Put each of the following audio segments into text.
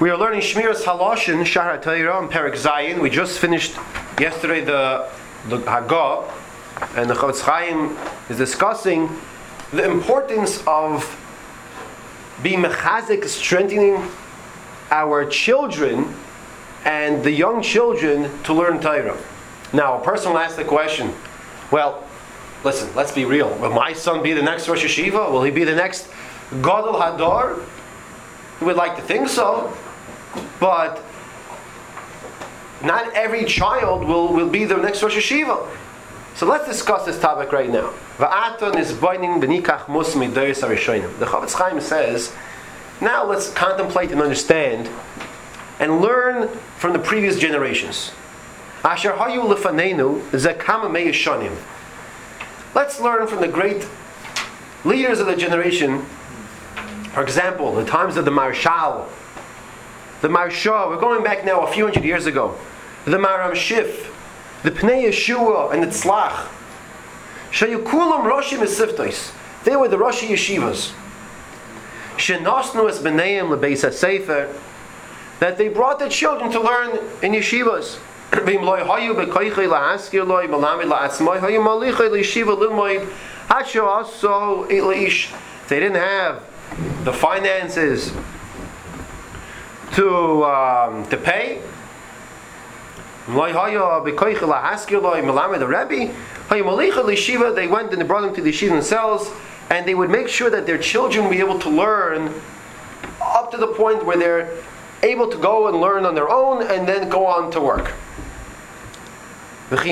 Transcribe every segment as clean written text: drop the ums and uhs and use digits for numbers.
We are learning Shmiras Haloshin, Shahar HaTorah, and Perek Zayin. We just finished yesterday the Hagah, and the Chofetz Chaim is discussing the importance of being mechazik, strengthening our children and the young children to learn Torah. Now, a person will ask the question, well, listen, let's be real. Will my son be the next Rosh Yeshiva? Will he be the next Gadol Hador? We would like to think so, but not every child will be the next Rosh Yeshiva. So let's discuss this topic right now. The Chofetz Chaim says, now let's contemplate and understand and learn from the previous generations. Let's learn from the great leaders of the generation. For example, the times of the Marshal, we're going back now a few hundred years ago. The Maram Shif, the Pnei Yeshua, and the Tzlach. Shayukulam Roshim Esiftois. They were the Rosh Yeshivas. Shenosnu es B'neim leBeis HaSefer. That they brought their children to learn in yeshivas. They didn't have the finances to pay. They went and they brought them to the yeshiva themselves, and they would make sure that their children would be able to learn up to the point where they're able to go and learn on their own and then go on to work. That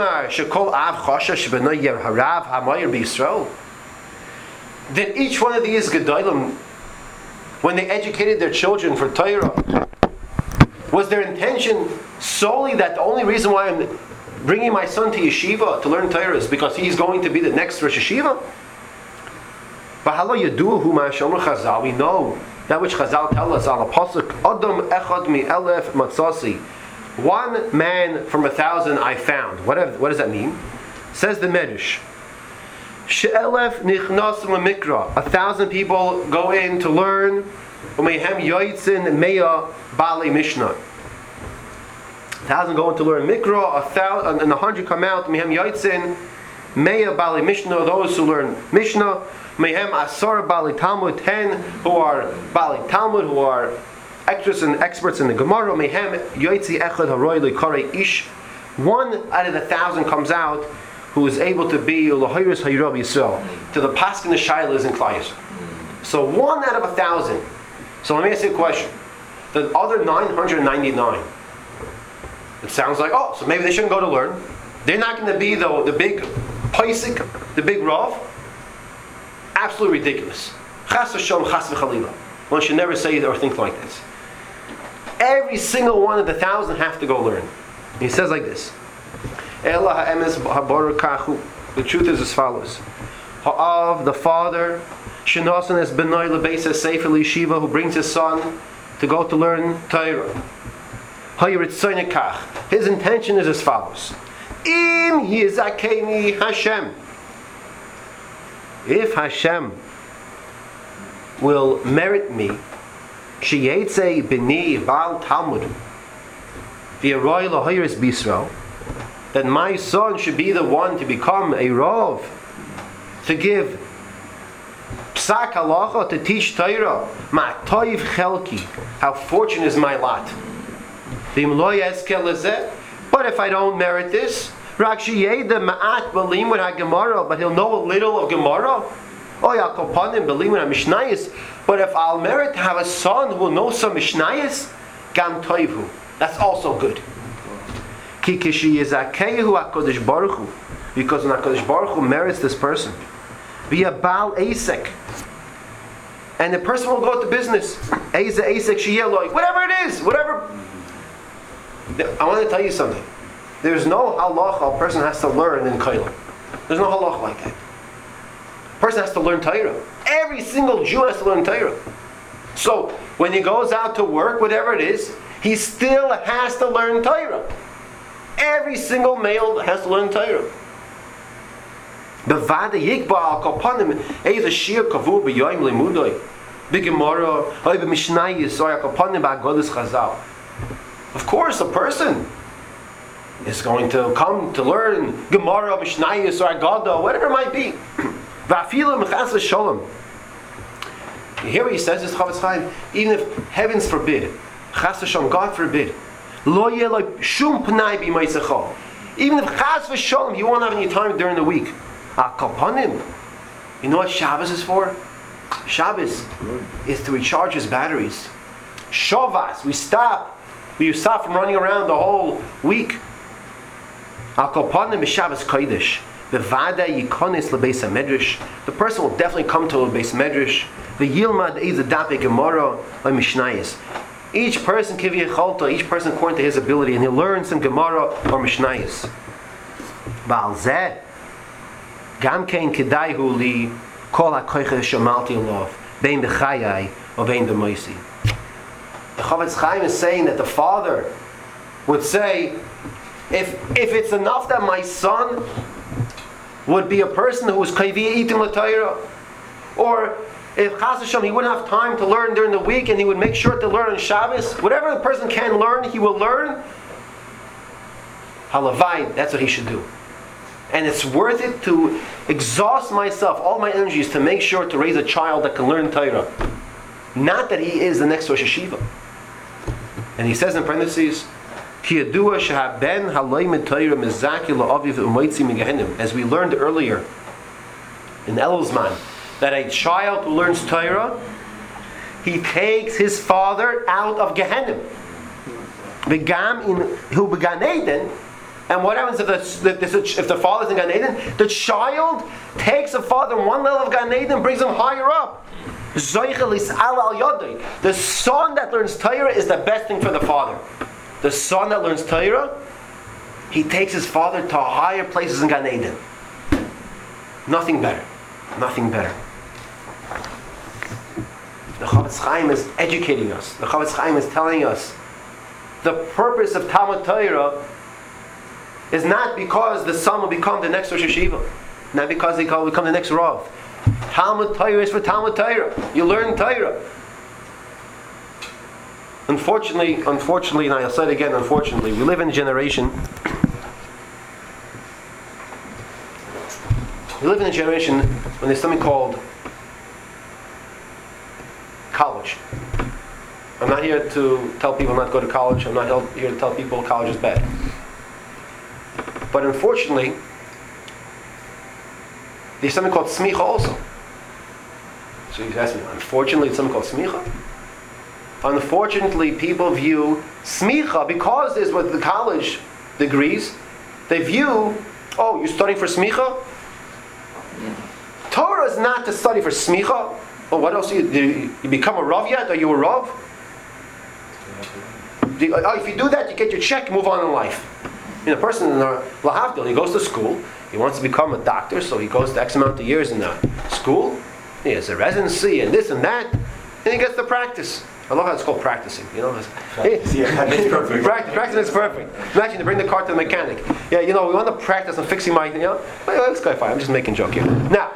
each one of these Gedolim, when they educated their children for Torah, was their intention solely that the only reason why I'm bringing my son to yeshiva to learn Torah is because he's going to be the next Rosh Yeshiva? We know that which Chazal tell us on a pasuk, Adam echad mi elef matzasi. One man from 1,000 I found. What does that mean? Says the Medrash. She'elef nichnas lemikra. 1,000 people go in to learn. Umehem yoitzin meya bali mishnah. 1,000 go in to learn mikra. 1,000 and 100 come out. Umehem yoitzin meya bali mishnah. Those who learn mishnah. Mehem asar bali talmud. 10 who are bali talmud, who are experts in the Gemara. Mehem yoitzi echad haroy lekare ish. 1 out of 1,000 comes out who is able to be L'Hoyres Hayrav Yisrael, to the Paskin the Shailas and Klal Yisrael. So 1 out of 1,000. So let me ask you a question. The other 999, it sounds like, oh, so maybe they shouldn't go to learn. They're not going to be the big Paisik, the big Rav. Absolutely ridiculous. Chas v'shom, chas v'chalila. One should never say or think like this. Every single one of the 1,000 have to go learn. He says like this. The truth is as follows. Ha'av, the father, Shenosan es benoy lebeis sefer yeshiva, who brings his son to go to learn Torah. His intention is as follows. Im yizakeni Hashem. If Hashem will merit me, sheyetze b'ni bal talmud, v'yaroy l'hoyres b'Yisrael, that my son should be the one to become a Rav, to give Psak Halacha, to teach Torah. Ma toiv chelki, how fortunate is my lot. But if I don't merit this, but he'll know a little of Gemara. But if I'll merit to have a son who will know some Mishnayos, gam toivhu, that's also good. Because when HaKadosh Baruch Hu merits this person, via Baal Asek, and the person will go to business, whatever it is, whatever. I want to tell you something. There's no halacha a person has to learn in Koilem. There's no halacha like that. A person has to learn Torah. Every single Jew has to learn Torah. So when he goes out to work, whatever it is, he still has to learn Torah. Every single male has to learn Torah. b'gemara, oy b'mishnayis, oy akapanim b'agodas chazal. Of course, a person is going to come to learn Gemara, Mishnayos, or Agada, whatever it might be. Va'afilu mechas v'sholem. You hear what he says, this Chavetz Chaim? Even if, heavens forbid, chas v'sholem, God forbid, lo yeh lo shum pnai b'maisecha. Even if chas v'sholem, you won't have any time during the week. Akapanim. You know what Shabbos is for? Shabbos is to recharge his batteries. Shavas, we stop from running around the whole week. Al Kopanim b'Shabbos Kodesh. V'vada yikonis lebeis hamedrash. The person will definitely come to a beis medrash. V'yilmad eiz dape Gemara lemishnayis. Each person kiviyacholta, each person according to his ability, and he'll learn some Gemara or mishnayis. Ba'al zeh gam kein kedaihu li kol hakoyches shamalti lov bein b'chayai or bein b'moisi. The Chavetz Chaim is saying that the father would say, if it's enough that my son would be a person who was kaviyah eating l'Torah, or if Chas Hashem he wouldn't have time to learn during the week and he would make sure to learn on Shabbos, whatever the person can learn, he will learn. Halavai, that's what he should do. And it's worth it to exhaust myself, all my energies, to make sure to raise a child that can learn Torah. Not that he is the next Rosh Hashiva. And he says in parentheses, as we learned earlier in Eluzman, that a child who learns Torah, he takes his father out of Gehenna. And what happens if the father's in Gan Eden? The child takes the father one level of Gan Eden and brings him higher up. The son that learns Torah is the best thing for the father. The son that learns Torah, he takes his father to higher places in Gan Eden. Nothing better. Nothing better. The Chavetz Chaim is educating us. The Chavetz Chaim is telling us the purpose of Talmud Torah is not because the son will become the next Rosh Hashiva, not because he will become the next Rav. Talmud Torah is for Talmud Torah. You learn Torah. Unfortunately, and I'll say it again, unfortunately, we live in a generation. We live in a generation when there's something called college. I'm not here to tell people not to go to college. I'm not here to tell people college is bad. But unfortunately, there's something called smicha also. So you ask me, unfortunately, it's something called smicha? Unfortunately, people view smicha, because there's what the college degrees, they view, oh, you're studying for smicha? Torah is not to study for smicha. Oh, what else? You become a Rav yet? Are you a Rav? If you do that, you get your check, move on in life. A person in Lahavdil, he goes to school, he wants to become a doctor, so he goes to X amount of years in the school, he has a residency and this and that, and he gets to practice. I love how it's called practicing, you know. It's perfect. Practicing is perfect. Imagine to bring the car to the mechanic. Yeah, we want to practice on fixing my, let's go fine, I'm just making a joke here. Now,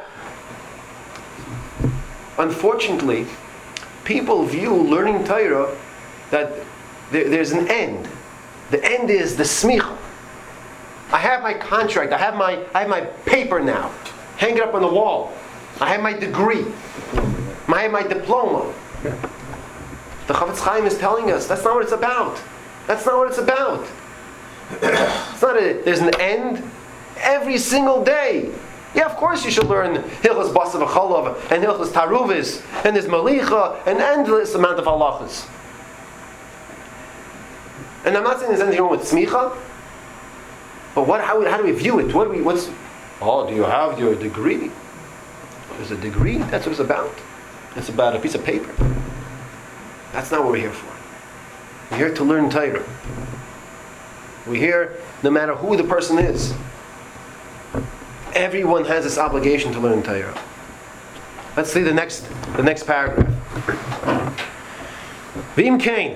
unfortunately, people view learning Torah that there's an end. The end is the smicha. I have my contract. I have my paper now. Hang it up on the wall. I have my degree. I have my diploma. The Chavetz Chaim is telling us that's not what it's about. That's not what it's about. It's not there's an end every single day. Yeah, of course you should learn Hilchos Basav V'Cholav and Hilchos Taruvis and there's Malicha and endless amount of halachas. And I'm not saying there's anything wrong with smicha, but how do we view it? Do you have your degree? There's a degree, that's what it's about. It's about a piece of paper. That's not what we're here for. We're here to learn Torah. We're here no matter who the person is. Everyone has this obligation to learn Torah. Let's see the next paragraph. V'im kain.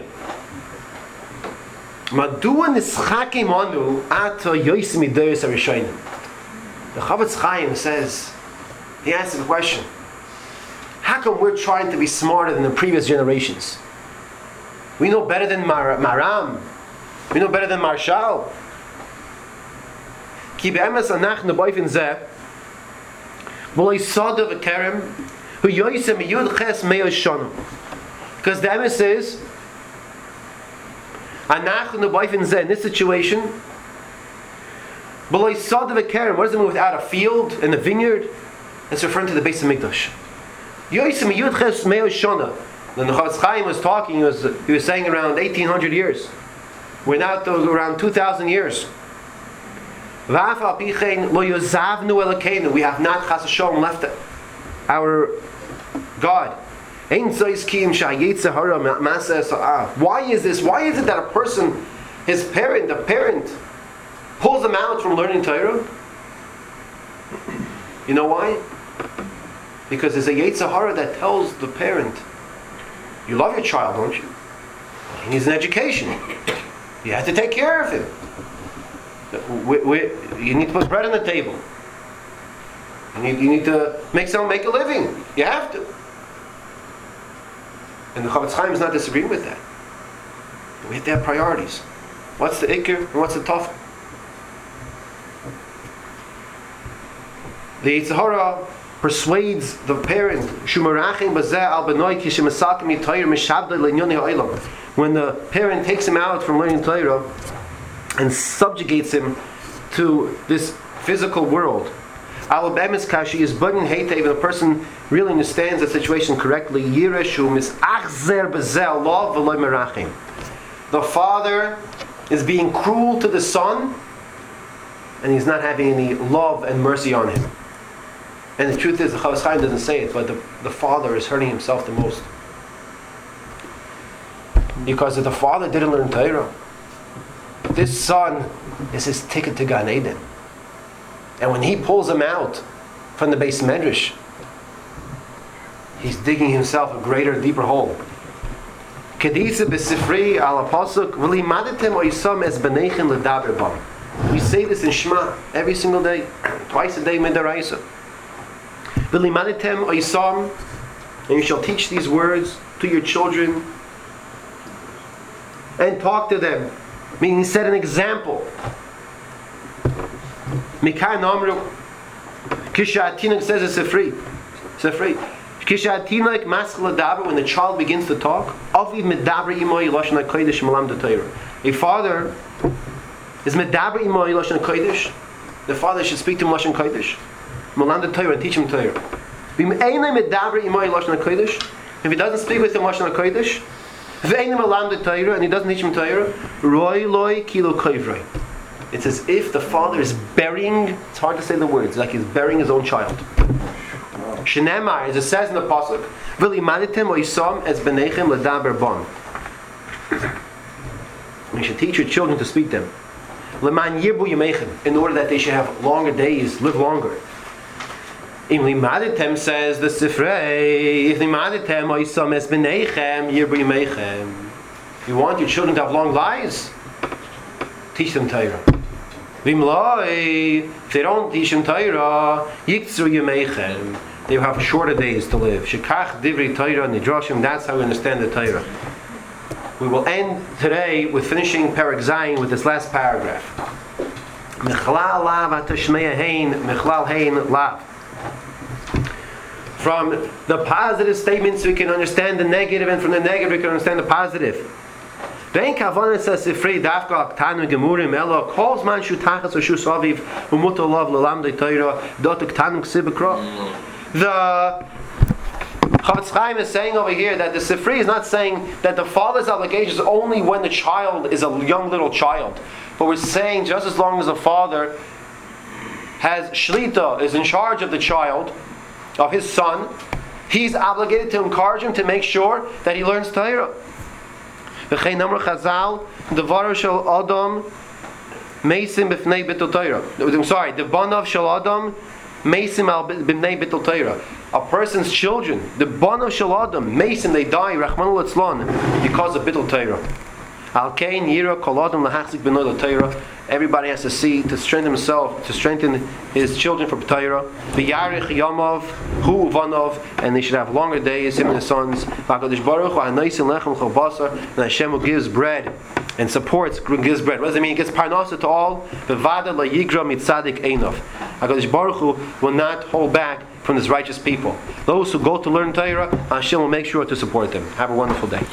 Madua nischakim anu ato yosim midoros harishonim. The Chavetz Chaim says, he asks the question, how come we're trying to be smarter than the previous generations? We know better than Maram. We know better than Marshal. Ki be'emes anachnu b'ofen zeh v'lo yisadav v'kerem hu yoyse miyud ches me'o shana. Because the emes is anachnu b'ofen zeh, in this situation, v'lo yisadav v'kerem, what does it mean without a field and a vineyard? It's referring to the Beis Hamikdash. Yoyse miyud ches me'o shana. When the Chofetz Chaim was talking, he was saying around 1800 years. We're now around 2000 years. We have not Chas Hashem left our God. Why is this? Why is it that a person, his parent, the parent, pulls him out from learning Torah? You know why? Because there's a Yetzer Hara that tells the parent, you love your child, don't you? He needs an education. You have to take care of him. You need to put bread on the table. You need to make a living. You have to. And the Chofetz Chaim is not disagreeing with that. We have to have priorities. What's the Iker and what's the Tafel? The Yetzer Hara persuades the parent when the parent takes him out from learning Torah and subjugates him to this physical world. Is budding Heitev, and the person really understands the situation correctly. The father is being cruel to the son, and he's not having any love and mercy on him. And the truth is, the Chofetz Chaim doesn't say it, but the father is hurting himself the most. Because if the father didn't learn Torah, this son is his ticket to Gan Eden. And when he pulls him out from the Beis Medrash, he's digging himself a greater, deeper hole. Kedisa b'sifri ala pasuk v'limadatem oisam es b'neichem l'daber bam. We say this in Shema every single day, twice a day midaraisa. V'limadatem oisam, and you shall teach these words to your children and talk to them. Meaning, he set an example. Mikai Namru Kishatinuk says it's a free. Kishatinuk Maskala Dabra, when the child begins to talk, Aviv Medabra Imoy Lashon HaKodesh Malam de Torah. A father is Medabra Imoy Lashon HaKodesh. The father should speak to him Lashon Kodesh, Malam de Torah, and teach him Torah. V'me'enai Medabra Imoy Lashon HaKodesh. If he doesn't speak with him Lashon HaKodesh, V'enai Malam de Torah, and he doesn't teach him Torah, Roy Loi Kilo Koivroi. It's as if the father is burying, it's hard to say the words, like he's burying his own child. Shenemar, as it says in the Pasuk, V'limaditem oisam es b'neichem l'daber bon. You should teach your children to speak them. L'man yirbu yameichem, in order that they should have longer days, live longer. Im limaditem says the Sifrei, if limaditem oisam es b'neichem yirbu yameichem. You want your children to have long lives? Teach them Torah. If they don't teach them Torah, yiktzu yameichem, they will have shorter days to live. Shekach divri Torah nidrashim. That's how we understand the Torah. We will end today with finishing Perek Zayin with this last paragraph. Mechlal lav atashmeya hein, mechlal hein lav. From the positive statements we can understand the negative, and from the negative we can understand the positive. Vein kavanas sifrei dafka aktanu gemurim elo calls man shutachas or shusaviv umutolav lalamdei Torah dot aktanu ksibekra. The Chofetz Chaim is saying over here that the Sifri is not saying that the father's obligation is only when the child is a young little child, but we're saying just as long as the father has shlita, is in charge of the child, of his son, he's obligated to encourage him to make sure that he learns Torah. V'chein amar Chazal, devaru shel Adam meisim b'fnei bitul Torah. I'm sorry, the banav shel Adam meisim al b'fnei bitul Torah. A person's children, the banav shel Adam meisim, they die, Rachmana litzlan, because of bitul Torah. Al kain yira kol adam lahachzik b'noi l'Torah. Everybody has to see to strengthen himself, to strengthen his children for Torah. V'yarich yamav hu uvanov, and they should have longer days, him and his sons. V'akadosh baruch hu ha'naisin lechem chol basar, and Hashem who gives bread and supports, gives bread. What does it mean? It gives parnasa to all. V'vada la yigra mitzadik einov. HaKadosh Baruch Hu will not hold back from this righteous people. Those who go to learn Torah, Hashem will make sure to support them. Have a wonderful day.